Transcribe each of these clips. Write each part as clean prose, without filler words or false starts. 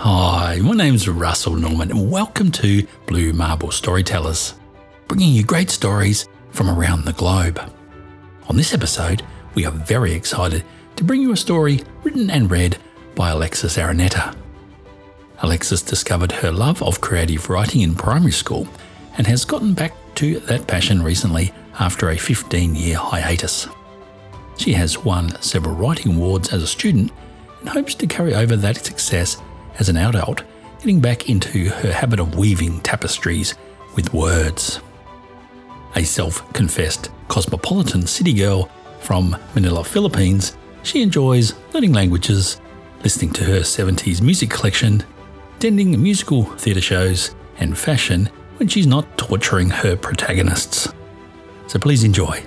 Hi, my name's Russell Norman and welcome to Blue Marble Storytellers, bringing you great stories from around the globe. On this episode, we are very excited to bring you a story written and read by Alexis Araneta. Alexis discovered her love of creative writing in primary school and has gotten back to that passion recently after a 15-year hiatus. She has won several writing awards as a student and hopes to carry over that success as an adult, getting back into her habit of weaving tapestries with words. A self-confessed cosmopolitan city girl from Manila, Philippines, she enjoys learning languages, listening to her 70s music collection, attending musical theatre shows, and fashion when she's not torturing her protagonists. So please enjoy.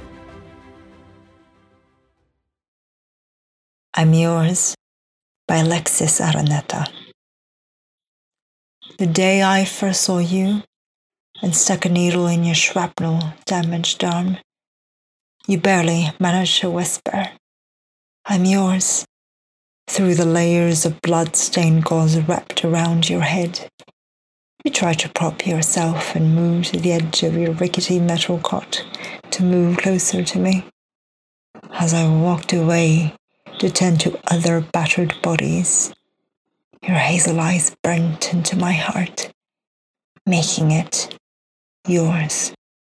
I'm Yours by Alexis Araneta. The day I first saw you and stuck a needle in your shrapnel-damaged arm, you barely managed to whisper, "I'm yours," through the layers of blood-stained gauze wrapped around your head. You tried to prop yourself and move to the edge of your rickety metal cot to move closer to me. As I walked away to tend to other battered bodies, your hazel eyes burnt into my heart, making it yours.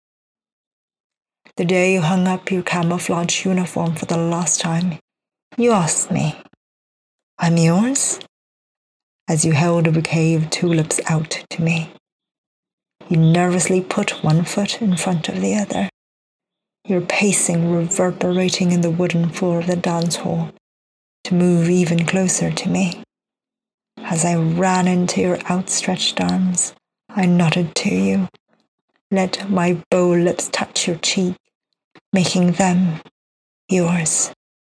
The day you hung up your camouflage uniform for the last time, you asked me, "I'm yours?" as you held a bouquet of tulips out to me. You nervously put one foot in front of the other, your pacing reverberating in the wooden floor of the dance hall to move even closer to me. As I ran into your outstretched arms, I nodded to you, let my bow lips touch your cheek, making them yours.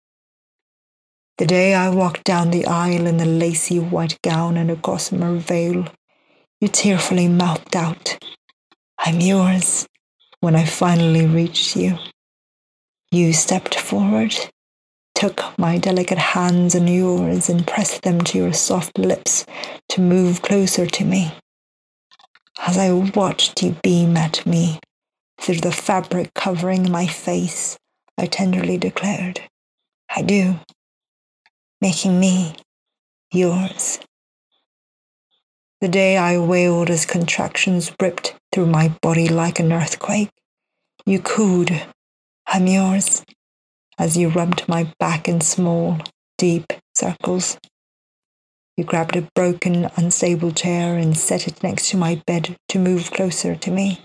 The day I walked down the aisle in a lacy white gown and a gossamer veil, you tearfully mouthed out, "I'm yours," when I finally reached you. You stepped forward, took my delicate hands in yours and pressed them to your soft lips to move closer to me. As I watched you beam at me through the fabric covering my face, I tenderly declared, "I do," making me yours. The day I wailed as contractions ripped through my body like an earthquake, you cooed, "I'm yours," as you rubbed my back in small, deep circles. You grabbed a broken, unstable chair and set it next to my bed to move closer to me.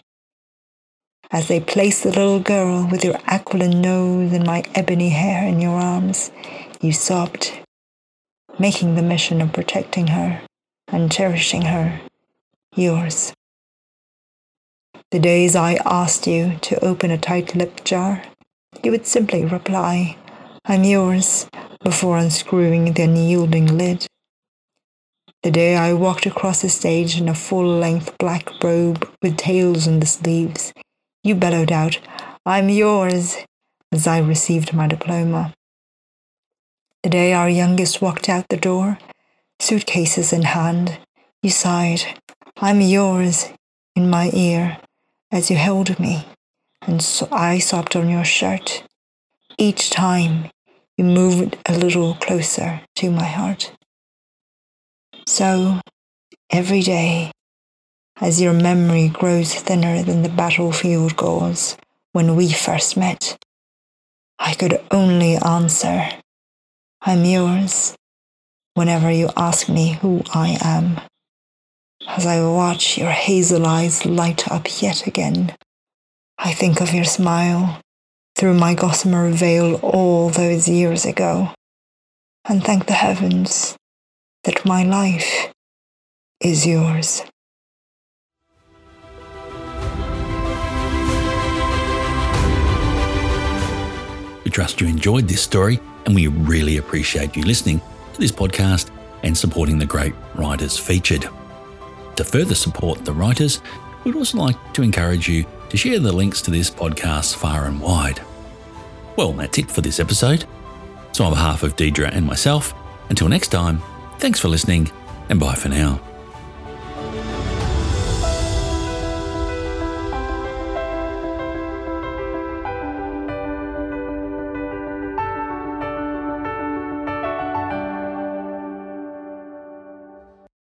As they placed the little girl with your aquiline nose and my ebony hair in your arms, you sobbed, making the mission of protecting her and cherishing her yours. The days I asked you to open a tight-lipped jar, you would simply reply, "I'm yours," before unscrewing the unyielding lid. The day I walked across the stage in a full-length black robe with tails on the sleeves, you bellowed out, "I'm yours," as I received my diploma. The day our youngest walked out the door, suitcases in hand, you sighed, "I'm yours," in my ear as you held me, and so I sobbed on your shirt. Each time you moved a little closer to my heart. So, every day, as your memory grows thinner than the battlefield gauze when we first met, I could only answer, "I'm yours," whenever you ask me who I am. As I watch your hazel eyes light up yet again, I think of your smile through my gossamer veil all those years ago, and thank the heavens that my life is yours. We trust you enjoyed this story, and we really appreciate you listening to this podcast and supporting the great writers featured. To further support the writers, we'd also like to encourage you to share the links to this podcast far and wide. Well, that's it for this episode. So on behalf of Deidre and myself, until next time, thanks for listening and bye for now.